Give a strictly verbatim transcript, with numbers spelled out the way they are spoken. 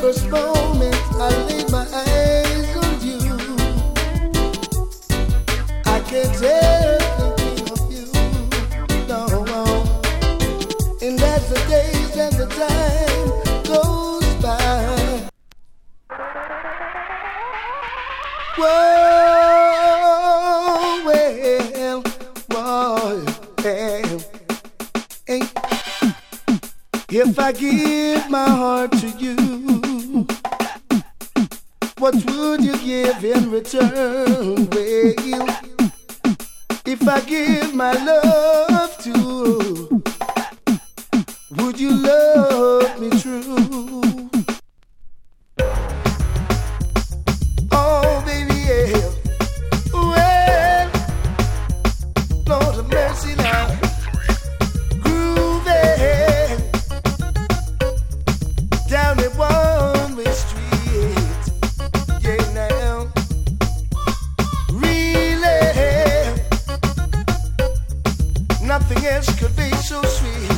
first moment I laid my eyes on you, I can't help thinking of you, no. And as the days and the time goes by, whoa, well, whoa, well, hey. If I give my heart to you, what would you give in return? Well, if I give my love to you, would you love me true? Oh, baby, yeah. Well, Lord have mercy now. Grooving down that one-way street. Yeah, now. Really, nothing else could be so sweet.